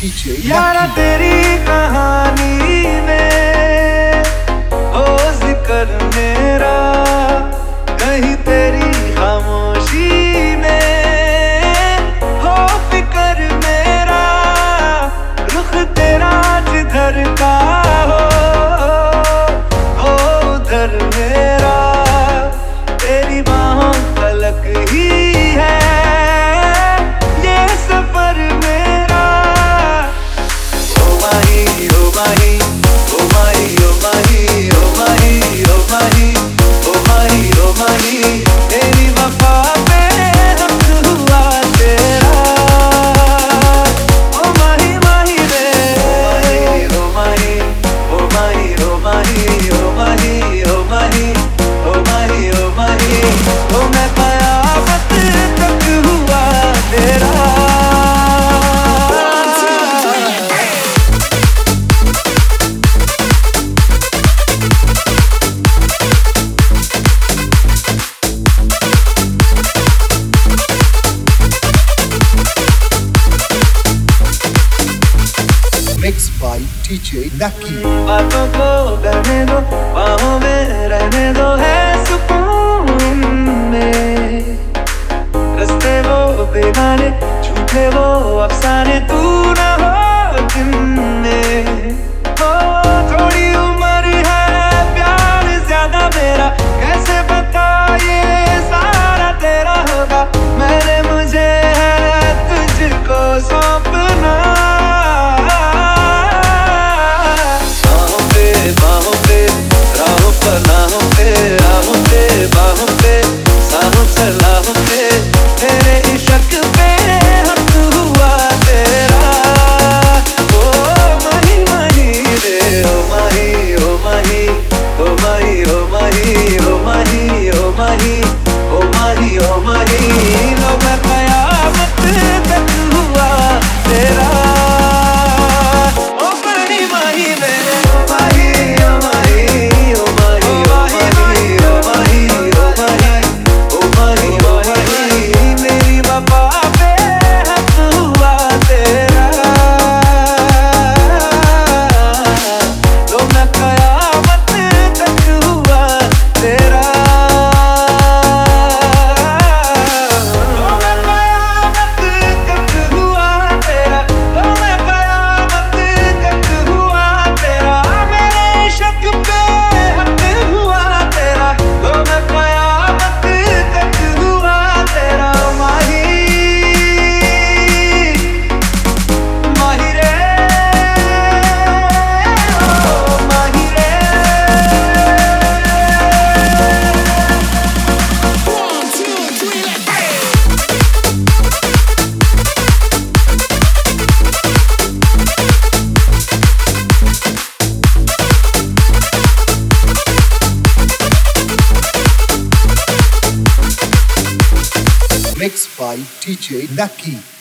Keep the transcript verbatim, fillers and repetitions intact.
DJ यारा तेरी कहानी में हो जिक्र मेरा, कहीं तेरी खामोशी में हो फिक्र मेरा, रुख तेरा जिधर का हो हो उधर मेरा, तेरी बाहों तलक ही है ये सफर मेरा। ओ माही ओ माही ओ माही ओ माही ओ माही ओ माही ओ माही ओ माही, तेरी वफा पे हक हुआ तेरा। ओ माही माही रे ओ माही ओ माही ओ माही ओ माही ओ माही ओ माही ओ माही, ओ मैं कयामत तक हुआ तेरा। मिक्स बाय डीजे नकी। बातों को करने दो, बाहों में रहने दो, है सुकून में। रस्ते वो बेगाने, झूठे वो अफसाने, तू न हो दिन में। ओ थोड़ी उम्र है, प्यार ज्यादा मेरा, कैसे बता ये सारा तेरा होगा। मैंने मुझे है तुझको सौंपना, बाहों पे राहों पर राहों पे राहों पे बाहों पे साहों सलाहों पे, तेरे इश्क पे हक हुआ तेरा। ओ माही माही रे ओ माही ओ माही ओ माही ओ माही ओ माही ओ माही ओ माही ओ माही, लो मैं कयामत तक हुआ तेरा। ओ बड़ी माही रे Mixed by डीजे नकी।